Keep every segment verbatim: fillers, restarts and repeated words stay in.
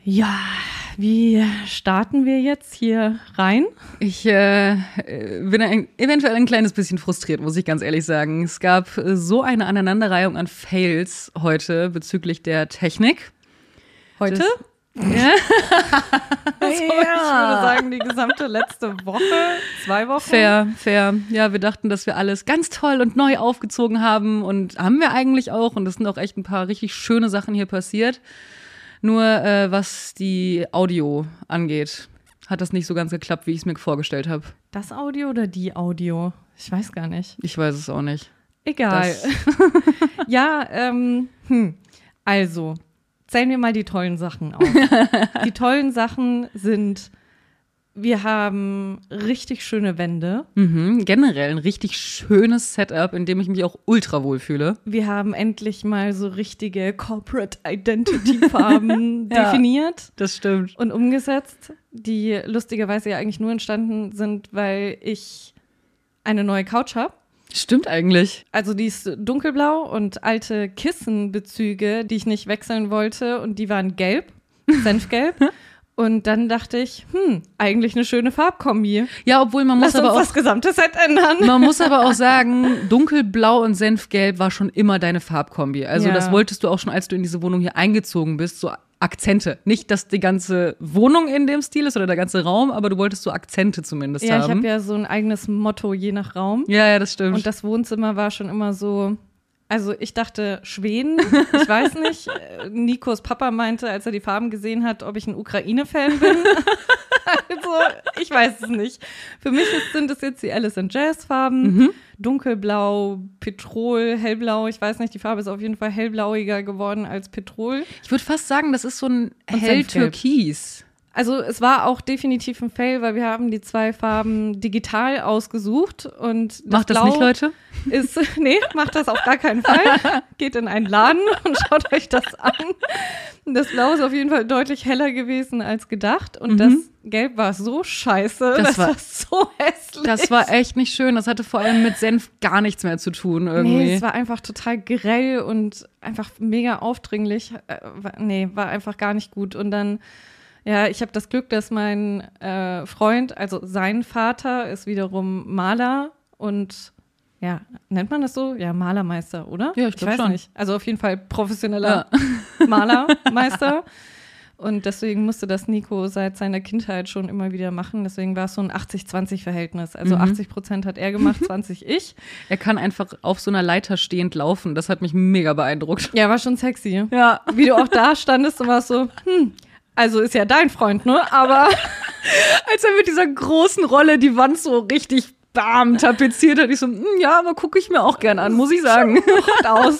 Ja, wie starten wir jetzt hier rein? Ich äh, bin ein, eventuell ein kleines bisschen frustriert, muss ich ganz ehrlich sagen. Es gab so eine Aneinanderreihung an Fails heute bezüglich der Technik. Heute? Das, ja. Also, ja. Ich würde sagen, die gesamte letzte Woche, zwei Wochen. Fair, fair. Ja, wir dachten, dass wir alles ganz toll und neu aufgezogen haben und haben wir eigentlich auch. Und es sind auch echt ein paar richtig schöne Sachen hier passiert. Nur äh, was die Audio angeht, hat das nicht so ganz geklappt, wie ich es mir vorgestellt habe. Das Audio oder die Audio? Ich weiß gar nicht. Ich weiß es auch nicht. Egal. ja, ähm, hm. also, zählen wir mal die tollen Sachen auf. Die tollen Sachen sind, wir haben richtig schöne Wände. Mhm, generell ein richtig schönes Setup, in dem ich mich auch ultra wohl fühle. Wir haben endlich mal so richtige Corporate Identity-Farben ja, definiert. Das stimmt. Und umgesetzt, die lustigerweise ja eigentlich nur entstanden sind, weil ich eine neue Couch habe. Stimmt eigentlich. Also die ist dunkelblau und alte Kissenbezüge, die ich nicht wechseln wollte, und die waren gelb, senfgelb. Und dann dachte ich, hm, eigentlich eine schöne Farbkombi. Ja, obwohl man muss Lass aber uns auch das gesamte Set ändern. Man muss aber auch sagen, dunkelblau und senfgelb war schon immer deine Farbkombi. Also ja. Das wolltest du auch schon, als du in diese Wohnung hier eingezogen bist, so Akzente. Nicht, dass die ganze Wohnung in dem Stil ist oder der ganze Raum, aber du wolltest so Akzente zumindest ja, haben. Ja, ich habe ja so ein eigenes Motto je nach Raum. Ja, ja, das stimmt. Und das Wohnzimmer war schon immer so. Also ich dachte Schweden, ich weiß nicht. Nikos Papa meinte, als er die Farben gesehen hat, ob ich ein Ukraine-Fan bin. Also ich weiß es nicht. Für mich sind es jetzt die Alice and Jazz-Farben. Mhm. Dunkelblau, Petrol, hellblau. Ich weiß nicht, die Farbe ist auf jeden Fall hellblauiger geworden als Petrol. Ich würde fast sagen, das ist so ein hell-türkis. Also es war auch definitiv ein Fail, weil wir haben die zwei Farben digital ausgesucht. Und das macht das Blau nicht, Leute? Ist, nee, macht das auf gar keinen Fall. Geht in einen Laden und schaut euch das an. Das Blau ist auf jeden Fall deutlich heller gewesen als gedacht. Und mhm. das Gelb war so scheiße. Das, das war, war so hässlich. Das war echt nicht schön. Das hatte vor allem mit Senf gar nichts mehr zu tun irgendwie. Nee, es war einfach total grell und einfach mega aufdringlich. Äh, war, nee, war einfach gar nicht gut. Und dann Ja, ich habe das Glück, dass mein äh, Freund, also sein Vater, ist wiederum Maler und ja, nennt man das so? Ja, Malermeister, oder? Ja, ich glaube schon. Nicht. Also auf jeden Fall professioneller ja. Malermeister. Und deswegen musste das Nico seit seiner Kindheit schon immer wieder machen. Deswegen war es so ein achtzig zwanzig Verhältnis. Also mhm. achtzig Prozent hat er gemacht, zwanzig ich. Er kann einfach auf so einer Leiter stehend laufen. Das hat mich mega beeindruckt. Ja, war schon sexy. Ja. Wie du auch da standest und warst so, hm, also ist ja dein Freund, ne? Aber als er mit dieser großen Rolle die Wand so richtig bam tapeziert hat, ich so, ja, aber gucke ich mir auch gern an, muss ich sagen. Schaut aus.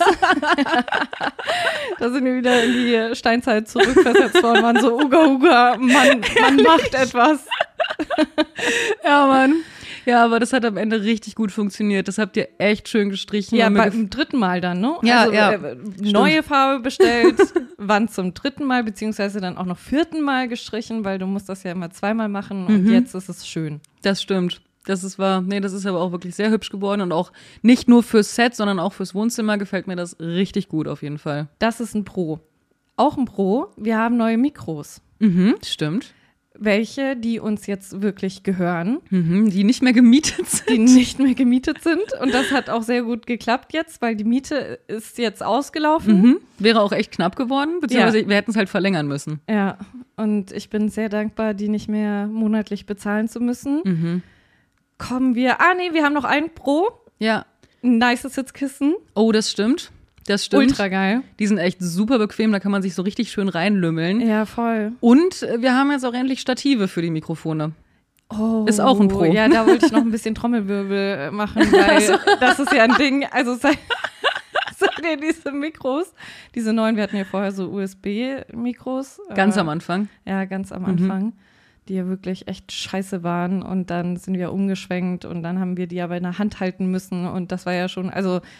Da sind wir wieder in die Steinzeit zurückversetzt worden, waren so, Uga, Uga, man, man macht etwas. Ja, Mann. Ja, aber das hat am Ende richtig gut funktioniert. Das habt ihr echt schön gestrichen. Ja, beim dritten Mal dann, ne? Ja, also, ja. Äh, neue Farbe bestellt, Wand zum dritten Mal, beziehungsweise dann auch noch vierten Mal gestrichen, weil du musst das ja immer zweimal machen und mhm. jetzt ist es schön. Das stimmt. Das ist wahr. Nee, das ist aber auch wirklich sehr hübsch geworden und auch nicht nur fürs Set, sondern auch fürs Wohnzimmer gefällt mir das richtig gut auf jeden Fall. Das ist ein Pro. Auch ein Pro, wir haben neue Mikros. Mhm, stimmt. Welche, die uns jetzt wirklich gehören. Mhm, die nicht mehr gemietet sind. Die nicht mehr gemietet sind. Und das hat auch sehr gut geklappt jetzt, weil die Miete ist jetzt ausgelaufen. Mhm. Wäre auch echt knapp geworden, beziehungsweise ja. wir hätten es halt verlängern müssen. Ja, und ich bin sehr dankbar, die nicht mehr monatlich bezahlen zu müssen. Mhm. Kommen wir, ah nee, wir haben noch ein Pro. Ja. Ein nices Sitzkissen. Oh, das stimmt. Das stimmt. Ultra geil. Die sind echt super bequem, da kann man sich so richtig schön reinlümmeln. Ja, voll. Und wir haben jetzt auch endlich Stative für die Mikrofone. Oh. Ist auch ein Pro. Ja, da wollte ich noch ein bisschen Trommelwirbel machen, weil also. das ist ja ein Ding. Also seit, seit diese Mikros, diese neuen, wir hatten ja vorher so U S B-Mikros. Ganz äh, am Anfang. Ja, ganz am Anfang. Mhm. Die ja wirklich echt scheiße waren. Und dann sind wir umgeschwenkt und dann haben wir die aber in der Hand halten müssen. Und das war ja schon, also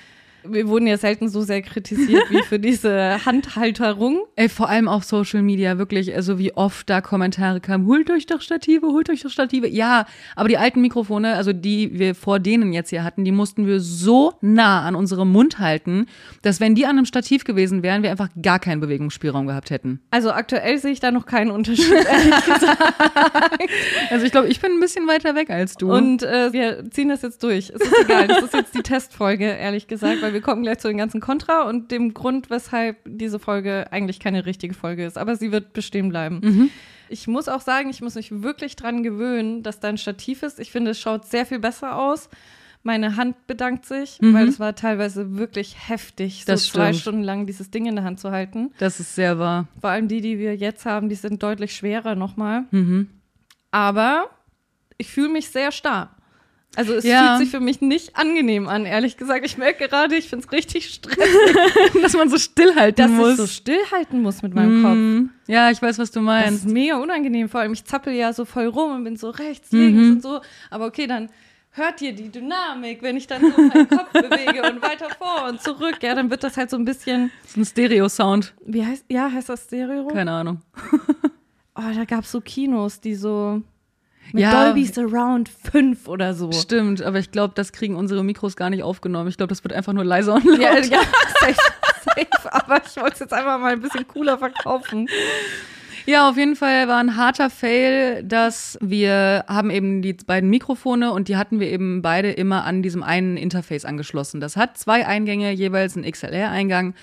Wir wurden ja selten so sehr kritisiert wie für diese Handhalterung. Ey, vor allem auf Social Media, wirklich, also wie oft da Kommentare kamen, holt euch doch Stative, holt euch doch Stative. Ja, aber die alten Mikrofone, also die wir vor denen jetzt hier hatten, die mussten wir so nah an unserem Mund halten, dass wenn die an einem Stativ gewesen wären, wir einfach gar keinen Bewegungsspielraum gehabt hätten. Also aktuell sehe ich da noch keinen Unterschied, ehrlich gesagt. Also ich glaube, ich bin ein bisschen weiter weg als du. Und äh, wir ziehen das jetzt durch. Es ist egal, das ist jetzt die Testfolge, ehrlich gesagt, weil wir kommen gleich zu den ganzen Kontra und dem Grund, weshalb diese Folge eigentlich keine richtige Folge ist. Aber sie wird bestehen bleiben. Mhm. Ich muss auch sagen, ich muss mich wirklich dran gewöhnen, dass da ein Stativ ist. Ich finde, es schaut sehr viel besser aus. Meine Hand bedankt sich, Mhm. weil es war teilweise wirklich heftig, so Das zwei stimmt. Stunden lang dieses Ding in der Hand zu halten. Das ist sehr wahr. Vor allem die, die wir jetzt haben, die sind deutlich schwerer nochmal. Mhm. Aber ich fühle mich sehr starr. Also es Ja. fühlt sich für mich nicht angenehm an, ehrlich gesagt. Ich merke gerade, ich finde es richtig stressig, Dass man so stillhalten dass muss. ich so stillhalten muss mit meinem Kopf. Mhm. Ja, ich weiß, was du Das meinst. ist mega unangenehm. Vor allem, ich zappel ja so voll rum und bin so rechts, links Mhm. und so. Aber okay, dann hört ihr die Dynamik, wenn ich dann so meinen Kopf bewege und weiter vor und zurück. Ja, dann wird das halt so ein bisschen, So ein Stereo-Sound. wie heißt, ja, heißt das Stereo? Keine Ahnung. Oh, da gab es so Kinos, die so mit Ja. Dolby Surround fünf oder so. Stimmt, aber ich glaube, das kriegen unsere Mikros gar nicht aufgenommen. Ich glaube, das wird einfach nur leiser und lauter. Ja, ja, safe, safe. Aber ich wollte es jetzt einfach mal ein bisschen cooler verkaufen. Ja, auf jeden Fall war ein harter Fail, dass wir haben eben die beiden Mikrofone und die hatten wir eben beide immer an diesem einen Interface angeschlossen. Das hat zwei Eingänge, jeweils einen X L R-Eingang.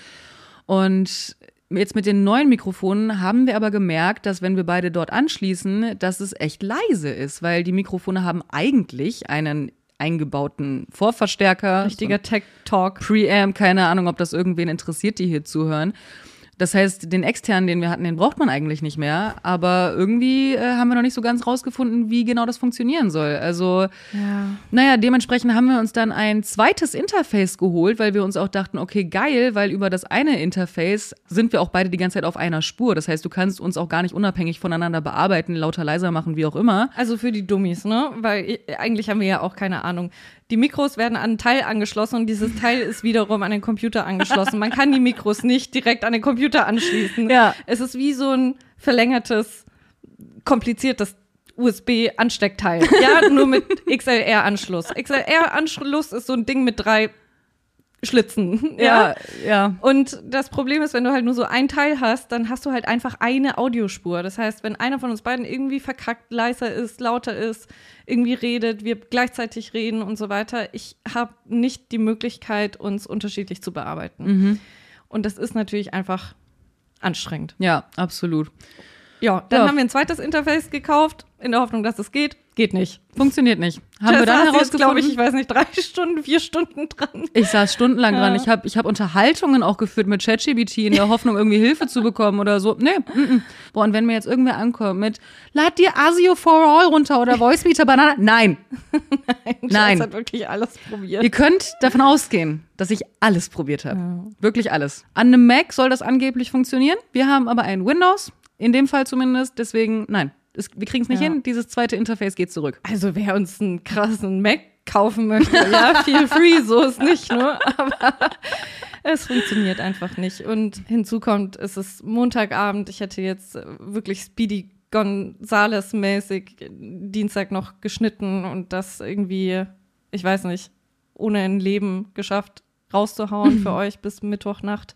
Und jetzt mit den neuen Mikrofonen haben wir aber gemerkt, dass wenn wir beide dort anschließen, dass es echt leise ist, weil die Mikrofone haben eigentlich einen eingebauten Vorverstärker. Richtiger Tech-Talk. Preamp, keine Ahnung, ob das irgendwen interessiert, die hier zuhören. Das heißt, den externen, den wir hatten, den braucht man eigentlich nicht mehr. Aber irgendwie äh, haben wir noch nicht so ganz rausgefunden, wie genau das funktionieren soll. Also, Ja. naja, dementsprechend haben wir uns dann ein zweites Interface geholt, weil wir uns auch dachten, okay, geil, weil über das eine Interface sind wir auch beide die ganze Zeit auf einer Spur. Das heißt, du kannst uns auch gar nicht unabhängig voneinander bearbeiten, lauter, leiser machen, wie auch immer. Also für die Dummies, ne? Weil ich, eigentlich haben wir ja auch keine Ahnung. Die Mikros werden an ein Teil angeschlossen und dieses Teil ist wiederum an den Computer angeschlossen. Man kann die Mikros nicht direkt an den Computer anschließen. Ja. Es ist wie so ein verlängertes, kompliziertes U S B-Ansteckteil. Ja, nur mit X L R-Anschluss. X L R-Anschluss ist so ein Ding mit drei Schlitzen. Ja. ja. Und das Problem ist, wenn du halt nur so ein Teil hast, dann hast du halt einfach eine Audiospur. Das heißt, wenn einer von uns beiden irgendwie verkackt, leiser ist, lauter ist, irgendwie redet, wir gleichzeitig reden und so weiter, ich habe nicht die Möglichkeit, uns unterschiedlich zu bearbeiten. Mhm. Und das ist natürlich einfach anstrengend. Ja, absolut. Ja, dann Ja. haben wir ein zweites Interface gekauft, in der Hoffnung, dass es geht. Geht nicht. Funktioniert nicht. Haben wir Tessa dann saß jetzt, herausgefunden? glaube ich, ich weiß nicht, drei Stunden, vier Stunden dran. Ich saß stundenlang dran. Ja. Ich habe ich hab Unterhaltungen auch geführt mit ChatGPT in der Hoffnung, irgendwie Hilfe zu bekommen oder so. Nee, mm, mm. Boah, und wenn mir jetzt irgendwer ankommt mit, lad dir Asio for All runter oder Voicemeeter Banana. Nein. Nein. Jess hat wirklich alles probiert. Ihr könnt davon ausgehen, dass ich alles probiert habe. Ja. Wirklich alles. An einem Mac soll das angeblich funktionieren. Wir haben aber ein Windows, in dem Fall zumindest. Deswegen, nein, es, wir kriegen es nicht Ja. hin. Dieses zweite Interface geht zurück. Also wer uns einen krassen Mac kaufen möchte, ja, feel free, so ist nicht, ne? Aber es funktioniert einfach nicht. Und hinzu kommt, es ist Montagabend, ich hätte jetzt wirklich Speedy Gonzales-mäßig Dienstag noch geschnitten und das irgendwie, ich weiß nicht, ohne ein Leben geschafft, rauszuhauen für euch bis Mittwochnacht.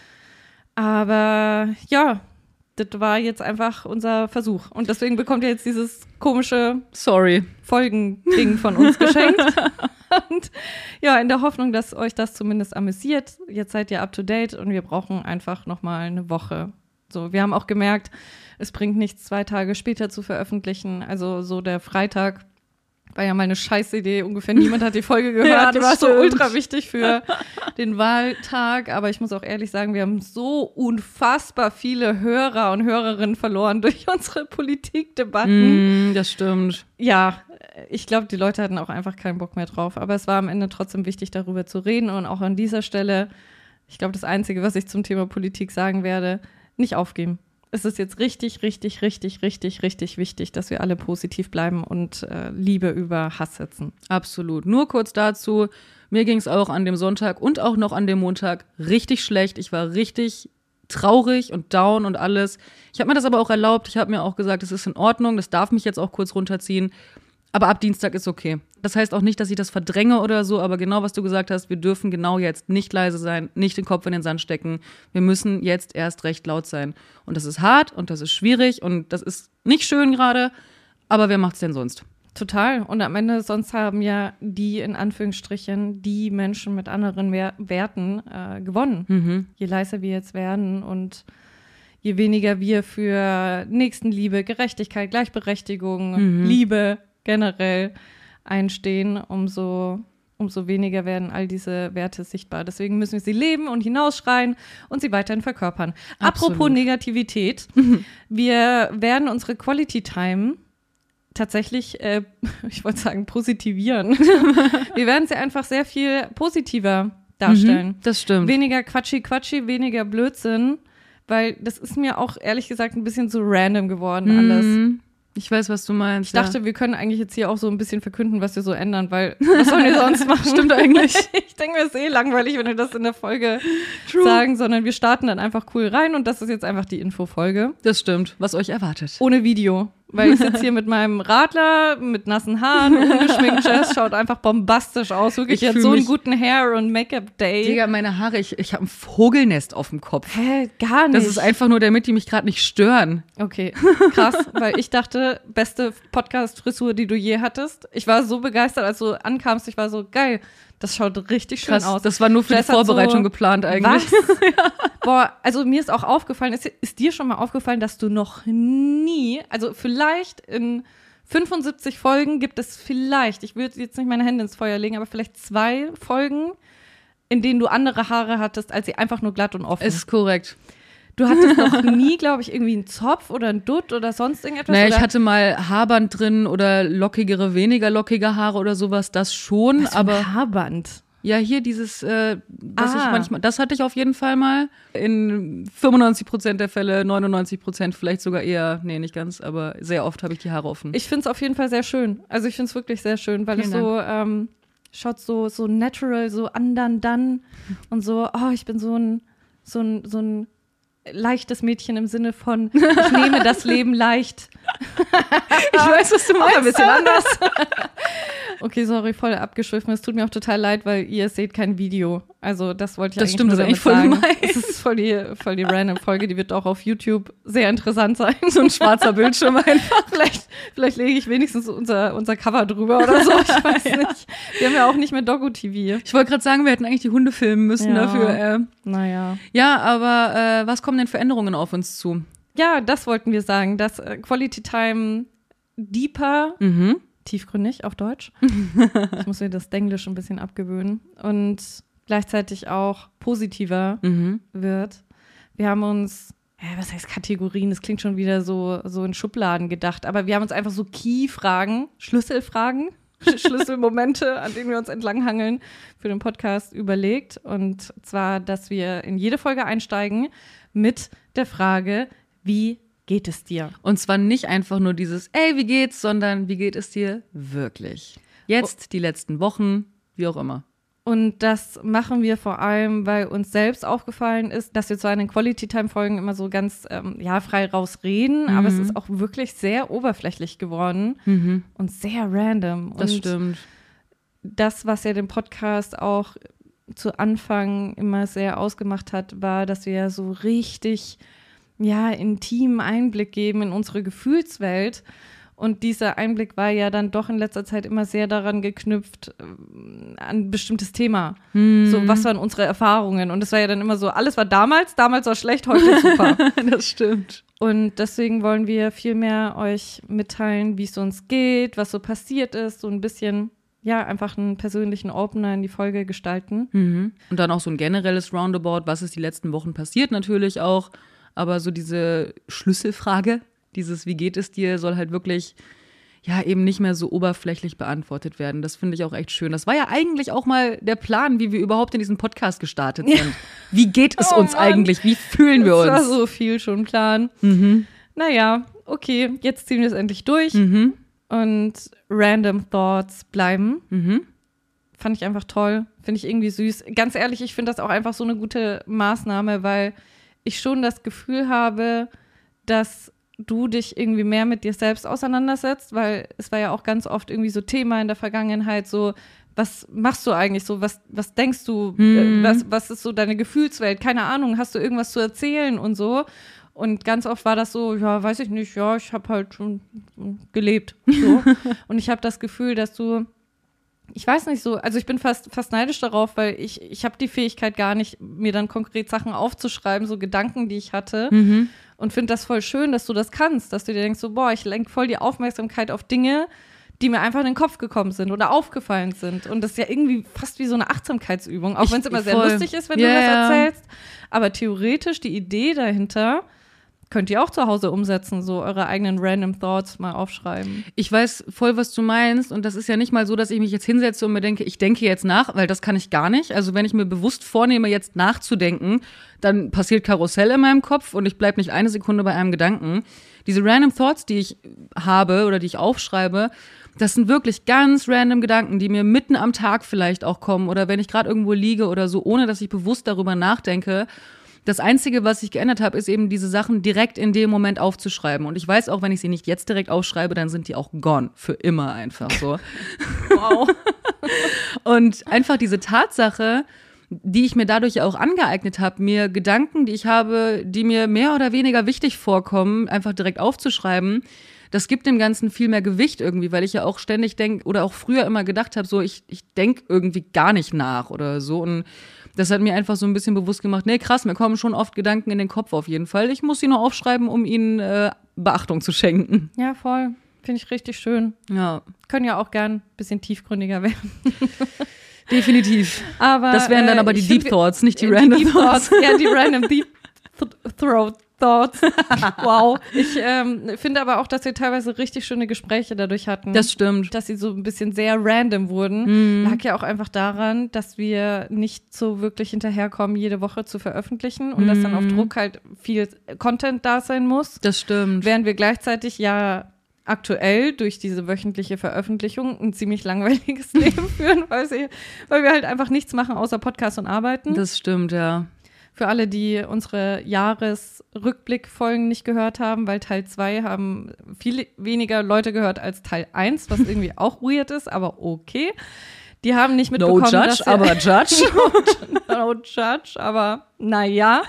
Aber ja, das war jetzt einfach unser Versuch. Und deswegen bekommt ihr jetzt dieses komische Sorry. Folgending von uns geschenkt. Und ja, in der Hoffnung, dass euch das zumindest amüsiert. Jetzt seid ihr up to date und wir brauchen einfach noch mal eine Woche. So, wir haben auch gemerkt, es bringt nichts, zwei Tage später zu veröffentlichen. Also so der Freitag war ja mal eine Scheißidee. Ungefähr niemand hat die Folge gehört. Ja, die das war so stimmt. ultra wichtig für den Wahltag. Aber ich muss auch ehrlich sagen, wir haben so unfassbar viele Hörer und Hörerinnen verloren durch unsere Politikdebatten. Mm, das stimmt. Ja, ich glaube, die Leute hatten auch einfach keinen Bock mehr drauf. Aber es war am Ende trotzdem wichtig, darüber zu reden. Und auch an dieser Stelle, ich glaube, das Einzige, was ich zum Thema Politik sagen werde, nicht aufgeben. es ist jetzt richtig, richtig, richtig, richtig, richtig wichtig, dass wir alle positiv bleiben und äh, Liebe über Hass setzen. Absolut. Nur kurz dazu, mir ging es auch an dem Sonntag und auch noch an dem Montag richtig schlecht. Ich war richtig traurig und down und alles. Ich habe mir das aber auch erlaubt. Ich habe mir auch gesagt, es ist in Ordnung, das darf mich jetzt auch kurz runterziehen. Aber ab Dienstag ist okay. Das heißt auch nicht, dass ich das verdränge oder so, aber genau, was du gesagt hast, wir dürfen genau jetzt nicht leise sein, nicht den Kopf in den Sand stecken. Wir müssen jetzt erst recht laut sein. Und das ist hart und das ist schwierig und das ist nicht schön gerade, aber wer macht's denn sonst? Total. Und am Ende, sonst haben ja die, in Anführungsstrichen, die Menschen mit anderen Wer- Werten äh, gewonnen. Mhm. Je leiser wir jetzt werden und je weniger wir für Nächstenliebe, Gerechtigkeit, Gleichberechtigung, Mhm. Liebe generell einstehen, umso, umso weniger werden all diese Werte sichtbar. Deswegen müssen wir sie leben und hinausschreien und sie weiterhin verkörpern. Absolut. Apropos Negativität, wir werden unsere Quality Time tatsächlich, äh, ich wollte sagen, positivieren. Wir werden sie einfach sehr viel positiver darstellen. Mhm, das stimmt. Weniger Quatschi-Quatschi, weniger Blödsinn, weil das ist mir auch ehrlich gesagt ein bisschen zu random geworden alles. Mhm. Ich weiß, was du meinst. Ich dachte, ja. wir können eigentlich jetzt hier auch so ein bisschen verkünden, was wir so ändern, weil was sollen wir sonst machen? Stimmt eigentlich. Ich denke mir, es ist eh langweilig, wenn wir das in der Folge True. sagen, sondern wir starten dann einfach cool rein und das ist jetzt einfach die Infofolge. Das stimmt, was euch erwartet. Ohne Video. Weil ich sitze hier mit meinem Radler, mit nassen Haaren, ungeschminkt. Jess schaut einfach bombastisch aus. Wirklich, Ich ich fühl hat so einen mich- guten Hair- und Make-up-Day. Digga, meine Haare, ich, ich habe ein Vogelnest auf dem Kopf. Hä, gar nicht. Das ist einfach nur, damit die mich gerade nicht stören. Okay, krass, weil ich dachte, beste Podcast-Frisur, die du je hattest. Ich war so begeistert, als du ankamst. Ich war so, geil, das schaut richtig schön Krass, aus. das war nur für Jess die hat Vorbereitung so- geplant eigentlich. Was? Boah, also mir ist auch aufgefallen, ist, ist dir schon mal aufgefallen, dass du noch nie, also vielleicht in fünfundsiebzig Folgen gibt es vielleicht, ich würde jetzt nicht meine Hände ins Feuer legen, aber vielleicht zwei Folgen, in denen du andere Haare hattest, als sie einfach nur glatt und offen. Ist korrekt. Du hattest noch nie, glaube ich, irgendwie einen Zopf oder einen Dutt oder sonst irgendetwas? Naja, oder? ich hatte mal Haarband drin oder lockigere, weniger lockige Haare oder sowas, das schon. Was für ein Aber Haarband. ja, hier dieses, äh, was Ah. ich manchmal, das hatte ich auf jeden Fall mal. In fünfundneunzig Prozent der Fälle, neunundneunzig Prozent vielleicht sogar eher, nee, nicht ganz, aber sehr oft habe ich die Haare offen. Ich finde es auf jeden Fall sehr schön. Also ich finde es wirklich sehr schön, weil Vielen es so ähm, schaut so, so natural, so andern dann und so, oh, ich bin so ein, so ein, so ein leichtes Mädchen im Sinne von, ich nehme das Leben leicht. Ich weiß, was du Auch ein meinst. bisschen anders. Okay, sorry, voll abgeschwiffen. Es tut mir auch total leid, weil ihr seht kein Video. Also das wollte ich Das eigentlich stimmt, nur das ist damit eigentlich voll sagen. gemein. Das ist voll die, voll die random Folge, die wird auch auf YouTube sehr interessant sein. So ein schwarzer Bildschirm einfach. Vielleicht, vielleicht lege ich wenigstens unser, unser Cover drüber oder so. Ich weiß Ja. nicht. Wir haben ja auch nicht mehr Doggo-T V. Ich wollte gerade sagen, wir hätten eigentlich die Hunde filmen müssen Ja. dafür. Äh. Naja. Ja, aber äh, was kommen denn für Änderungen auf uns zu? Ja, das wollten wir sagen. Das äh, Quality Time deeper, Mhm. tiefgründig auf Deutsch. Ich muss mir das Denglisch ein bisschen abgewöhnen. Und gleichzeitig auch positiver Mhm. wird. Wir haben uns, ja, was heißt Kategorien? Das klingt schon wieder so, so in Schubladen gedacht. Aber wir haben uns einfach so Key-Fragen, Schlüsselfragen, Schlüsselmomente, an denen wir uns entlanghangeln, für den Podcast überlegt. Und zwar, dass wir in jede Folge einsteigen mit der Frage, wie geht es dir? Und zwar nicht einfach nur dieses, ey, wie geht's, sondern wie geht es dir wirklich? Jetzt, die letzten Wochen, wie auch immer. Und das machen wir vor allem, weil uns selbst aufgefallen ist, dass wir zwar in den Quality-Time-Folgen immer so ganz ähm, ja, frei rausreden, Mhm. aber es ist auch wirklich sehr oberflächlich geworden Mhm. und sehr random. Das und stimmt. das, was ja den Podcast auch zu Anfang immer sehr ausgemacht hat, war, dass wir so richtig ja, intimen Einblick geben in unsere Gefühlswelt. Und dieser Einblick war ja dann doch in letzter Zeit immer sehr daran geknüpft, ähm, an ein bestimmtes Thema. Mhm. So, was waren unsere Erfahrungen? Und es war ja dann immer so, alles war damals, damals war schlecht, heute ist super. Das stimmt. Und deswegen wollen wir viel mehr euch mitteilen, wie es uns geht, was so passiert ist, so ein bisschen, ja, einfach einen persönlichen Opener in die Folge gestalten. Mhm. Und dann auch so ein generelles Roundabout, was ist die letzten Wochen passiert, natürlich auch. Aber so diese Schlüsselfrage, dieses Wie geht es dir, soll halt wirklich ja eben nicht mehr so oberflächlich beantwortet werden. Das finde ich auch echt schön. Das war ja eigentlich auch mal der Plan, wie wir überhaupt in diesen Podcast gestartet sind. Ja. Wie geht es oh, uns Mann. eigentlich? Wie fühlen wir uns? Das war so viel schon Plan. Mhm. Naja, okay, jetzt ziehen wir es endlich durch. Mhm. Und Random Thoughts bleiben. Mhm. Fand ich einfach toll. Finde ich irgendwie süß. Ganz ehrlich, ich finde das auch einfach so eine gute Maßnahme, weil ich schon das Gefühl habe, dass du dich irgendwie mehr mit dir selbst auseinandersetzt, weil es war ja auch ganz oft irgendwie so Thema in der Vergangenheit, so, was machst du eigentlich so, was, was denkst du, Mhm. äh, was, was ist so deine Gefühlswelt, keine Ahnung, hast du irgendwas zu erzählen und so. Und ganz oft war das so, ja, weiß ich nicht, ja, ich habe halt schon gelebt. So. Und ich habe das Gefühl, dass du, ich weiß nicht so, also ich bin fast, fast neidisch darauf, weil ich, ich habe die Fähigkeit gar nicht, mir dann konkret Sachen aufzuschreiben, so Gedanken, die ich hatte. Mhm. Und finde das voll schön, dass du das kannst, dass du dir denkst, so, boah, ich lenke voll die Aufmerksamkeit auf Dinge, die mir einfach in den Kopf gekommen sind oder aufgefallen sind. Und das ist ja irgendwie fast wie so eine Achtsamkeitsübung, auch wenn es immer sehr voll. lustig ist, wenn Ja, du das ja. erzählst. Aber theoretisch, die Idee dahinter könnt ihr auch zu Hause umsetzen, so eure eigenen Random Thoughts mal aufschreiben. Ich weiß voll, was du meinst. Und das ist ja nicht mal so, dass ich mich jetzt hinsetze und mir denke, ich denke jetzt nach, weil das kann ich gar nicht. Also wenn ich mir bewusst vornehme, jetzt nachzudenken, dann passiert Karussell in meinem Kopf und ich bleibe nicht eine Sekunde bei einem Gedanken. Diese Random Thoughts, die ich habe oder die ich aufschreibe, das sind wirklich ganz random Gedanken, die mir mitten am Tag vielleicht auch kommen oder wenn ich gerade irgendwo liege oder so, ohne dass ich bewusst darüber nachdenke. Das Einzige, was ich geändert habe, ist eben diese Sachen direkt in dem Moment aufzuschreiben. Und ich weiß auch, wenn ich sie nicht jetzt direkt aufschreibe, dann sind die auch gone. Für immer einfach so. Wow. Und einfach diese Tatsache, die ich mir dadurch auch angeeignet habe, mir Gedanken, die ich habe, die mir mehr oder weniger wichtig vorkommen, einfach direkt aufzuschreiben, das gibt dem Ganzen viel mehr Gewicht irgendwie, weil ich ja auch ständig denke oder auch früher immer gedacht habe, so ich, ich denke irgendwie gar nicht nach oder so. Und das hat mir einfach so ein bisschen bewusst gemacht, nee, krass, mir kommen schon oft Gedanken in den Kopf auf jeden Fall. Ich muss sie nur aufschreiben, um ihnen äh, Beachtung zu schenken. Ja, voll. Finde ich richtig schön. Ja. Können ja auch gern ein bisschen tiefgründiger werden. Definitiv. Aber, das wären dann aber äh, die ich Deep find, Thoughts, nicht die die Random Deep Thoughts. Thoughts. Ja, die Random Deep th- Throat Thoughts. Wow. Ich ähm, finde aber auch, dass wir teilweise richtig schöne Gespräche dadurch hatten. Das stimmt. Dass sie so ein bisschen sehr random wurden. Mhm. Lag ja auch einfach daran, dass wir nicht so wirklich hinterherkommen, jede Woche zu veröffentlichen und mhm. dass dann auf Druck halt viel Content da sein muss. Das stimmt. Während wir gleichzeitig ja aktuell durch diese wöchentliche Veröffentlichung ein ziemlich langweiliges Leben führen, weil, sie, weil wir halt einfach nichts machen außer Podcast und arbeiten. Das stimmt, ja. Für alle, die unsere Jahresrückblickfolgen nicht gehört haben, weil Teil zwei haben viel weniger Leute gehört als Teil eins, was irgendwie auch weird ist, aber okay. Die haben nicht mitbekommen, no judge, dass aber judge. no judge, aber naja.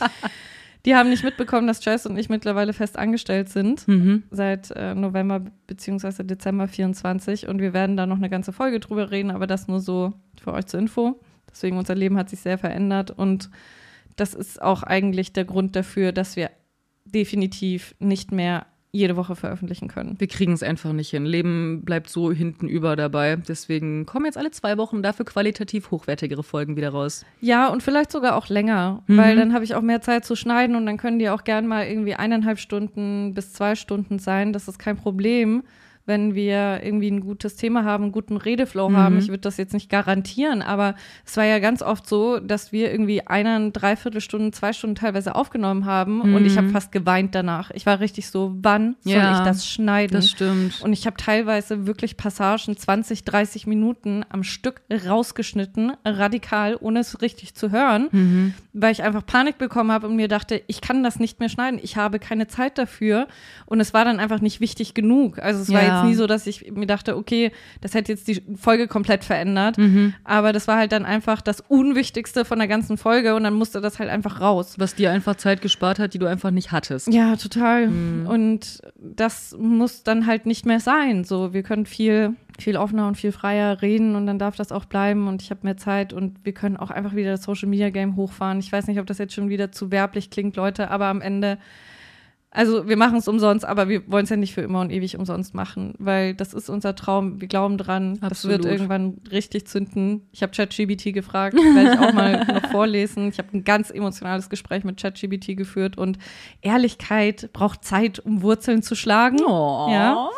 Die haben nicht mitbekommen, dass Jess und ich mittlerweile fest angestellt sind, mhm. seit äh, November bzw. Dezember vierundzwanzig. Und wir werden da noch eine ganze Folge drüber reden, aber das nur so für euch zur Info. Deswegen, unser Leben hat sich sehr verändert und das ist auch eigentlich der Grund dafür, dass wir definitiv nicht mehr jede Woche veröffentlichen können. Wir kriegen es einfach nicht hin. Leben bleibt so hinten über dabei. Deswegen kommen jetzt alle zwei Wochen dafür qualitativ hochwertigere Folgen wieder raus. Ja, und vielleicht sogar auch länger, mhm. weil dann habe ich auch mehr Zeit zu schneiden und dann können die auch gern mal irgendwie eineinhalb Stunden bis zwei Stunden sein. Das ist kein Problem, wenn wir irgendwie ein gutes Thema haben, einen guten Redeflow mhm. haben. Ich würde das jetzt nicht garantieren, aber es war ja ganz oft so, dass wir irgendwie eine, dreiviertel Stunden, zwei Stunden teilweise aufgenommen haben mhm. und ich habe fast geweint danach. Ich war richtig so, wann soll ja, ich das schneiden? Das stimmt. Und ich habe teilweise wirklich Passagen zwanzig, dreißig Minuten am Stück rausgeschnitten, radikal, ohne es richtig zu hören, mhm. weil ich einfach Panik bekommen habe und mir dachte, ich kann das nicht mehr schneiden, ich habe keine Zeit dafür und es war dann einfach nicht wichtig genug. Also es war ja. jetzt nie so, dass ich mir dachte, okay, das hätte jetzt die Folge komplett verändert, mhm. aber das war halt dann einfach das Unwichtigste von der ganzen Folge und dann musste das halt einfach raus. Was dir einfach Zeit gespart hat, die du einfach nicht hattest. Ja, total. Mhm. Und das muss dann halt nicht mehr sein. So, wir können viel, viel offener und viel freier reden und dann darf das auch bleiben und ich habe mehr Zeit und wir können auch einfach wieder das Social Media Game hochfahren. Ich weiß nicht, ob das jetzt schon wieder zu werblich klingt, Leute, aber am Ende Also wir machen es umsonst, aber wir wollen es ja nicht für immer und ewig umsonst machen, weil das ist unser Traum. Wir glauben dran, Absolut. Das wird irgendwann richtig zünden. Ich habe ChatGPT gefragt, werde ich auch mal noch vorlesen. Ich habe ein ganz emotionales Gespräch mit ChatGPT geführt und Ehrlichkeit braucht Zeit, um Wurzeln zu schlagen. Oh. Ja.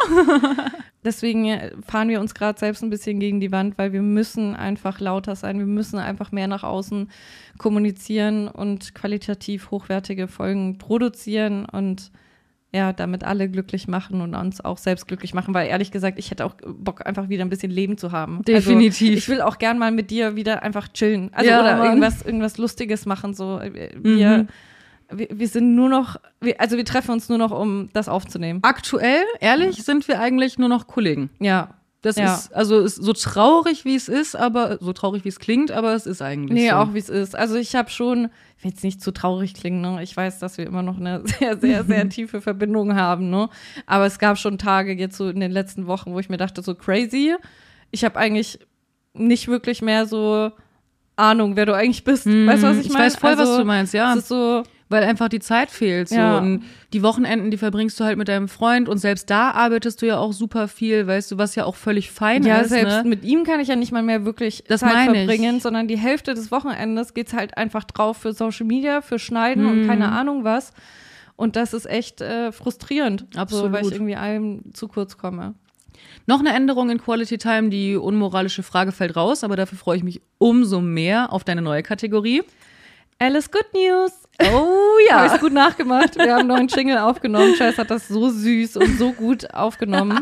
Deswegen fahren wir uns gerade selbst ein bisschen gegen die Wand, weil wir müssen einfach lauter sein. Wir müssen einfach mehr nach außen kommunizieren und qualitativ hochwertige Folgen produzieren und ja, damit alle glücklich machen und uns auch selbst glücklich machen, weil ehrlich gesagt, ich hätte auch Bock, einfach wieder ein bisschen Leben zu haben. Definitiv. Also, ich will auch gern mal mit dir wieder einfach chillen. Also Ja, oder Mann. irgendwas, irgendwas Lustiges machen. So. Wir, Mhm. wir, wir sind nur noch, wir, also wir treffen uns nur noch, um das aufzunehmen. Aktuell, ehrlich, sind wir eigentlich nur noch Kollegen. Ja. Das Ja. ist, also ist so traurig, wie es ist, aber so traurig, wie es klingt, aber es ist eigentlich Nee, so. auch wie es ist. Also ich habe schon, ich will jetzt nicht zu traurig klingen, ne? Ich weiß, dass wir immer noch eine sehr, sehr, sehr tiefe Verbindung haben, ne? Aber es gab schon Tage jetzt so in den letzten Wochen, wo ich mir dachte, so crazy. Ich habe eigentlich nicht wirklich mehr so Ahnung, wer du eigentlich bist. Mhm. Weißt du, was ich Ich meine? weiß voll, also, was du meinst, ja. Es ist so, Weil einfach die Zeit fehlt. So. Ja. Und die Wochenenden, die verbringst du halt mit deinem Freund und selbst da arbeitest du ja auch super viel, weißt du, was ja auch völlig fein ja, ist. selbst Ne? mit ihm kann ich ja nicht mal mehr wirklich Das Zeit meine ich. verbringen, sondern die Hälfte des Wochenendes geht's halt einfach drauf für Social Media, für Schneiden und Mhm. keine Ahnung was. Und das ist echt äh, frustrierend, Absolut. So, weil ich irgendwie allem zu kurz komme. Noch eine Änderung in Quality Time, die unmoralische Frage fällt raus, aber dafür freue ich mich umso mehr auf deine neue Kategorie. Alice Good News. Oh Habe ich gut nachgemacht. Wir haben einen neuen Jingle aufgenommen. Chase hat das so süß und so gut aufgenommen.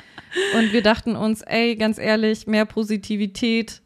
Und wir dachten uns, ey, ganz ehrlich, mehr Positivität.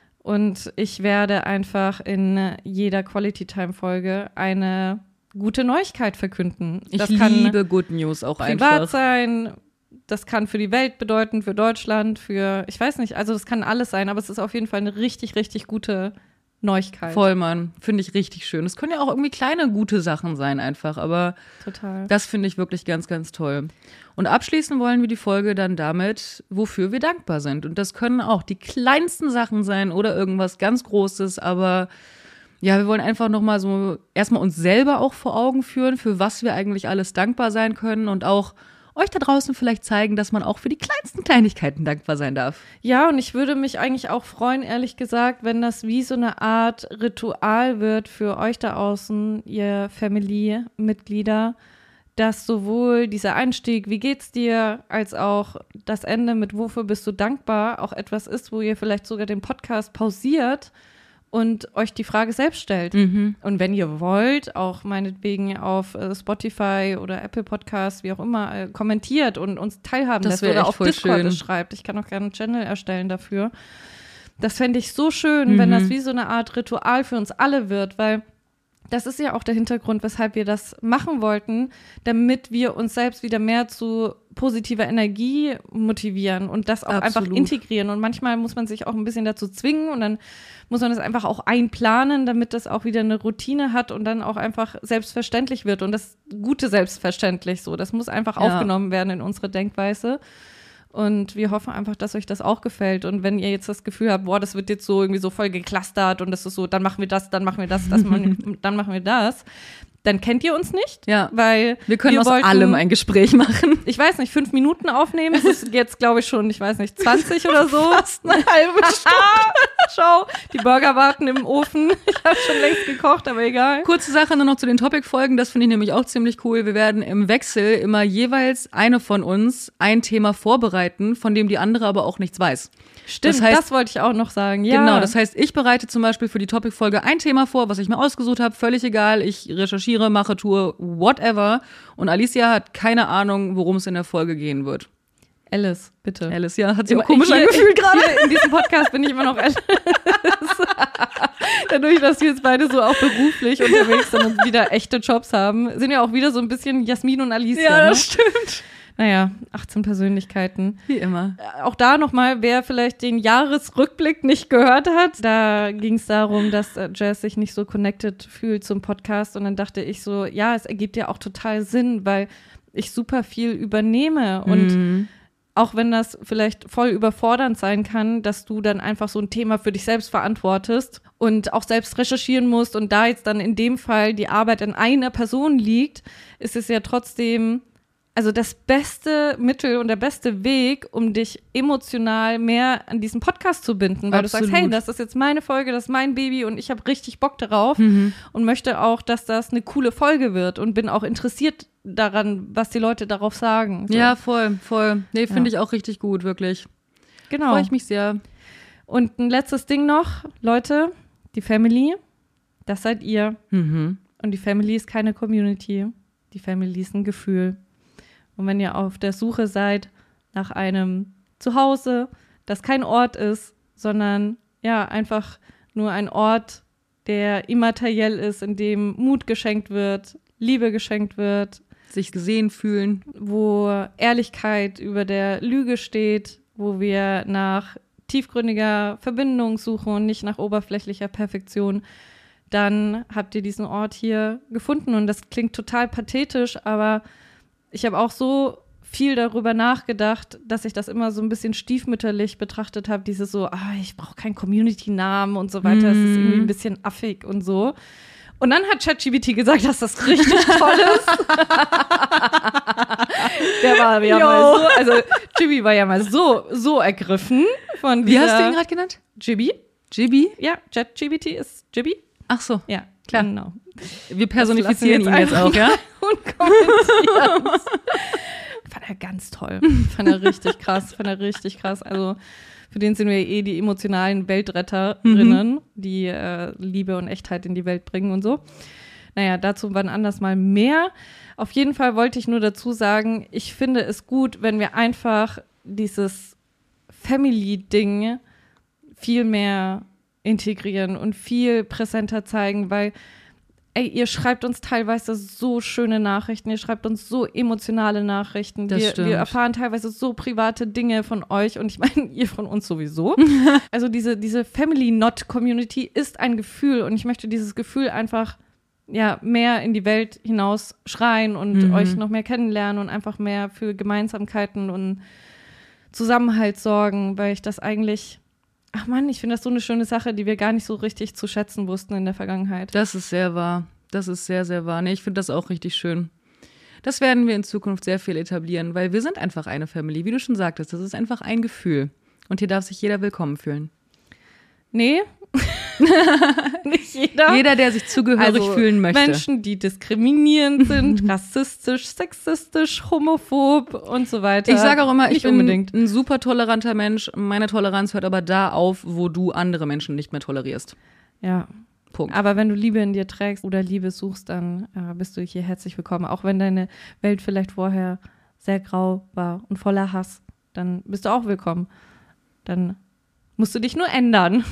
Und ich werde einfach in jeder Quality Time Folge eine gute Neuigkeit verkünden. Ich Das kann liebe Good News auch privat einfach. sein. Das kann für die Welt bedeuten, für Deutschland, für, ich weiß nicht, also das kann alles sein, aber es ist auf jeden Fall eine richtig, richtig gute Neuigkeit. Voll, Mann. Finde ich richtig schön. Es können ja auch irgendwie kleine gute Sachen sein einfach, aber Total. das finde ich wirklich ganz, ganz toll. Und abschließen wollen wir die Folge dann damit, wofür wir dankbar sind. Und das können auch die kleinsten Sachen sein oder irgendwas ganz Großes, aber ja, wir wollen einfach nochmal so erstmal uns selber auch vor Augen führen, für was wir eigentlich alles dankbar sein können und auch euch da draußen vielleicht zeigen, dass man auch für die kleinsten Kleinigkeiten dankbar sein darf. Ja, und ich würde mich eigentlich auch freuen, ehrlich gesagt, wenn das wie so eine Art Ritual wird für euch da außen, ihr Family-Mitglieder, dass sowohl dieser Einstieg, wie geht's dir, als auch das Ende mit wofür bist du dankbar, auch etwas ist, wo ihr vielleicht sogar den Podcast pausiert und euch die Frage selbst stellt. Mhm. Und wenn ihr wollt, auch meinetwegen auf äh, Spotify oder Apple Podcasts, wie auch immer, äh, kommentiert und uns teilhaben Das lässt wär oder echt auf voll Discord schön. es schreibt. Ich kann auch gerne einen Channel erstellen dafür. Das fände ich so schön, Mhm. wenn das wie so eine Art Ritual für uns alle wird, weil das ist ja auch der Hintergrund, weshalb wir das machen wollten, damit wir uns selbst wieder mehr zu positiver Energie motivieren und das auch einfach Absolut. integrieren. Und manchmal muss man sich auch ein bisschen dazu zwingen und dann muss man das einfach auch einplanen, damit das auch wieder eine Routine hat und dann auch einfach selbstverständlich wird. Und das Gute selbstverständlich so. Das muss einfach Ja. aufgenommen werden in unsere Denkweise. Und wir hoffen einfach, dass euch das auch gefällt. Und wenn ihr jetzt das Gefühl habt, boah, das wird jetzt so irgendwie so voll geklustert und das ist so, dann machen wir das, dann machen wir das, das machen, dann machen wir das, dann kennt ihr uns nicht. Ja. Weil Wir können aus wollten, allem ein Gespräch machen. ich weiß nicht, fünf Minuten aufnehmen. Es ist jetzt, glaube ich, schon, ich weiß nicht, zwanzig oder so. Fast eine halbe Stunde. Schau, die Burger warten im Ofen. Ich habe schon längst gekocht, aber egal. Kurze Sache nur noch zu den Topic-Folgen, das finde ich nämlich auch ziemlich cool. Wir werden im Wechsel immer jeweils eine von uns ein Thema vorbereiten, von dem die andere aber auch nichts weiß. Stimmt, Das das, heißt- wollte ich auch noch sagen. Ja. Genau, das heißt, ich bereite zum Beispiel für die Topic-Folge ein Thema vor, was ich mir ausgesucht habe, völlig egal. Ich recherchiere, mache, tue, whatever. Und Alicia hat keine Ahnung, worum es in der Folge gehen wird. Alice, bitte. Alice, ja, hat sich Immer- auch komisch hier- angefühlt gerade. hier in diesem Podcast bin ich immer noch Alice. Dadurch, dass wir jetzt beide so auch beruflich unterwegs sind und wieder echte Jobs haben, sind ja auch wieder so ein bisschen Jasmin und Alicia. Ja, ne? das stimmt. Naja, achtzehn Persönlichkeiten. Wie immer. Auch da nochmal, wer vielleicht den Jahresrückblick nicht gehört hat, da ging es darum, dass äh, Jazz sich nicht so connected fühlt zum Podcast und dann dachte ich so, ja, es ergibt ja auch total Sinn, weil ich super viel übernehme und Mhm. auch wenn das vielleicht voll überfordernd sein kann, dass du dann einfach so ein Thema für dich selbst verantwortest und auch selbst recherchieren musst und da jetzt dann in dem Fall die Arbeit an einer Person liegt, ist es ja trotzdem, also das beste Mittel und der beste Weg, um dich emotional mehr an diesen Podcast zu binden, weil Absolut. du sagst, hey, das ist jetzt meine Folge, das ist mein Baby und ich habe richtig Bock darauf Mhm. und möchte auch, dass das eine coole Folge wird und bin auch interessiert daran, was die Leute darauf sagen. So. Ja, voll, voll. Nee, finde Ja. ich auch richtig gut, wirklich. Genau. Freue ich mich sehr. Und ein letztes Ding noch, Leute, die Family, das seid ihr. Mhm. Und die Family ist keine Community. Die Family ist ein Gefühl. Und wenn ihr auf der Suche seid nach einem Zuhause, das kein Ort ist, sondern ja, einfach nur ein Ort, der immateriell ist, in dem Mut geschenkt wird, Liebe geschenkt wird, Sich gesehen fühlen. wo Ehrlichkeit über der Lüge steht, wo wir nach tiefgründiger Verbindung suchen und nicht nach oberflächlicher Perfektion, dann habt ihr diesen Ort hier gefunden. Und das klingt total pathetisch, aber ich habe auch so viel darüber nachgedacht, dass ich das immer so ein bisschen stiefmütterlich betrachtet habe, dieses so, ah, ich brauche keinen Community-Namen und so weiter, es ist irgendwie ein bisschen affig und so. Und dann hat ChatGPT gesagt, dass das richtig toll ist. Der war ja Yo. mal so, also Gibi war ja mal so, so ergriffen von Wie dieser hast du ihn gerade genannt? Gibi? Gibi? Ja, ChatGPT ist Gibi? Ach so, Ja, Klar. genau. wir personifizieren ihn jetzt einfach auch, ja? Unkommentiert. Fand er ganz toll. Fand er richtig krass. Fand er richtig krass. Also für den sind wir eh die emotionalen Weltretterinnen, mhm. die äh, Liebe und Echtheit in die Welt bringen und so. Naja, dazu wann anders mal mehr. Auf jeden Fall wollte ich nur dazu sagen, ich finde es gut, wenn wir einfach dieses Family-Ding viel mehr integrieren und viel präsenter zeigen, weil ey, ihr schreibt uns teilweise so schöne Nachrichten, ihr schreibt uns so emotionale Nachrichten. Das wir, stimmt. wir erfahren teilweise so private Dinge von euch und ich meine, ihr von uns sowieso. Also diese, diese Family-Not-Community ist ein Gefühl und ich möchte dieses Gefühl einfach ja, mehr in die Welt hinaus schreien und Mhm. euch noch mehr kennenlernen und einfach mehr für Gemeinsamkeiten und Zusammenhalt sorgen, weil ich das eigentlich Ach Mann, ich finde das so eine schöne Sache, die wir gar nicht so richtig zu schätzen wussten in der Vergangenheit. Das ist sehr wahr. Das ist sehr, sehr wahr. Nee, ich finde das auch richtig schön. Das werden wir in Zukunft sehr viel etablieren, weil wir sind einfach eine Family. Wie du schon sagtest, das ist einfach ein Gefühl. Und hier darf sich jeder willkommen fühlen. Nee, nicht jeder. Jeder, der sich zugehörig Also fühlen möchte. Menschen, die diskriminierend sind, rassistisch, sexistisch, homophob und so weiter. Ich sage auch immer, ich nicht bin unbedingt. ein super toleranter Mensch. Meine Toleranz hört aber da auf, wo du andere Menschen nicht mehr tolerierst. Ja, Punkt. aber wenn du Liebe in dir trägst oder Liebe suchst, dann äh, bist du hier herzlich willkommen. Auch wenn deine Welt vielleicht vorher sehr grau war und voller Hass, dann bist du auch willkommen. Dann musst du dich nur ändern.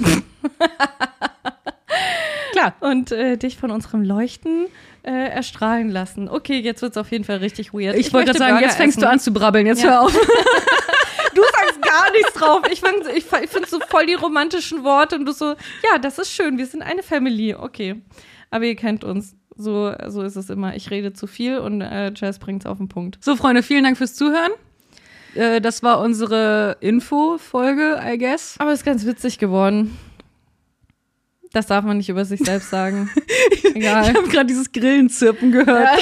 Klar. Und äh, dich von unserem Leuchten äh, erstrahlen lassen. Okay, jetzt wird's auf jeden Fall richtig weird. Ich, wollte gerade sagen, Burger jetzt fängst essen. du an zu brabbeln. Jetzt Ja. hör auf. Du sagst gar nichts drauf. Ich, fang, ich, ich finde so voll die romantischen Worte und du so, ja, das ist schön, wir sind eine Family. Okay, aber ihr kennt uns. So, so ist es immer. Ich rede zu viel und äh, Jazz bringt's auf den Punkt. So, Freunde, vielen Dank fürs Zuhören. Äh, das war unsere Info-Folge, I guess. Aber es ist ganz witzig geworden. Das darf man nicht über sich selbst sagen. Egal. Ich habe gerade dieses Grillenzirpen gehört.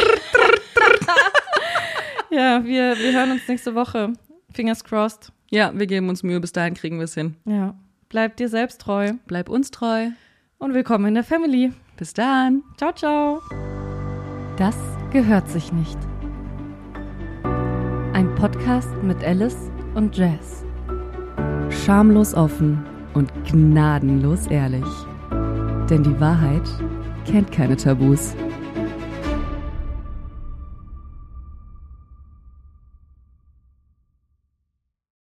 Ja, wir, wir hören uns nächste Woche. Fingers crossed. Ja, wir geben uns Mühe. Bis dahin kriegen wir es hin. Ja. Bleib dir selbst treu. Bleib uns treu. Und willkommen in der Family. Bis dann. Ciao, ciao. Das gehört sich nicht. Ein Podcast mit Alice und Jazz. Schamlos offen und gnadenlos ehrlich. Denn die Wahrheit kennt keine Tabus.